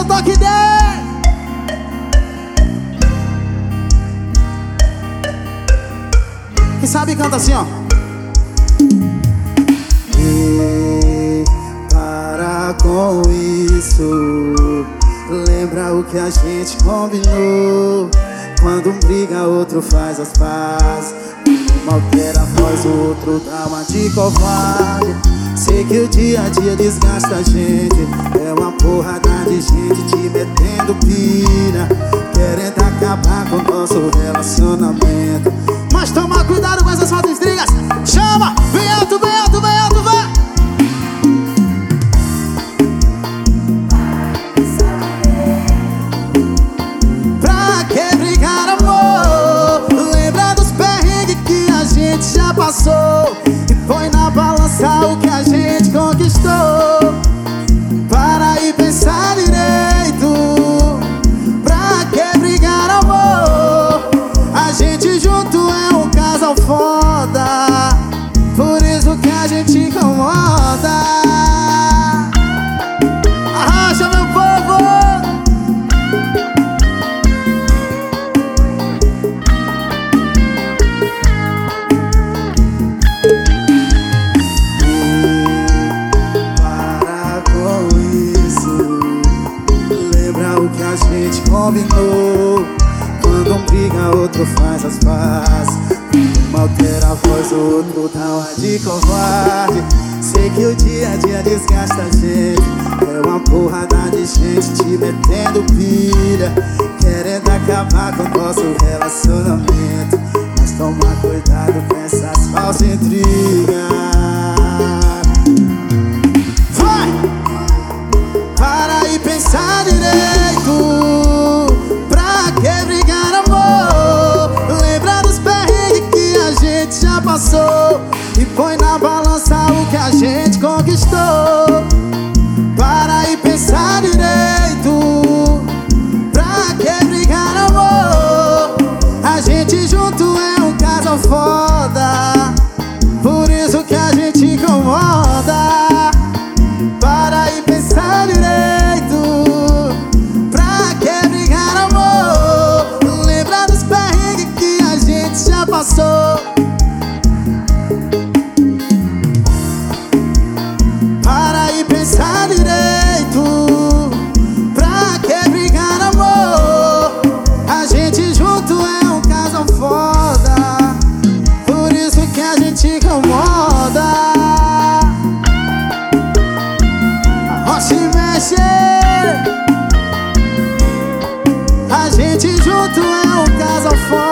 no toque dele. Quem sabe canta assim, ó. E para com isso, lembra o que a gente combinou. Quando um briga, outro faz as pazes. Um altera a voz, o outro dá uma de covarde. Sei que o dia a dia desgasta a gente. É uma porrada de gente te metendo pilha, querendo acabar com o nosso relacionamento. Mas toma cuidado com essas falsas intrigas. Chama, vem alto, vai. Pra que brigar, amor? Lembra dos perrengues que a gente já passou e põe na balança o que a gente conquistou. Para e pensar direito. Pra que brigar, amor? A gente junto é um casal foda, por isso que a gente incomoda. Arrocha, meu povo! Para com isso, lembra o que a gente combinou. Quando um briga, outro faz as pazes. Um altera a voz, o outro dá uma de covarde. Sei que o dia a dia desgasta a gente. É uma porrada de gente te metendo pilha, querendo acabar com o nosso relacionamento. Mas toma cuidado com essas falsas intrigas. Vai! Para e pensar direito. Pra que brigar, amor? Lembra dos perrengues que a gente já passou e põe na balança o que a gente conquistou. Para e pensar direito. Pra que brigar, amor? A gente junto é um casal foda, por isso que a gente incomoda. Para e pensar direito. Pra que brigar, amor? Lembra dos perrengues que a gente já passou. Para e pensar direito. Pra que brigar, amor? A gente junto é um casal foda, por isso que a gente incomoda. Arrocha e mexe. A gente junto é um casal foda.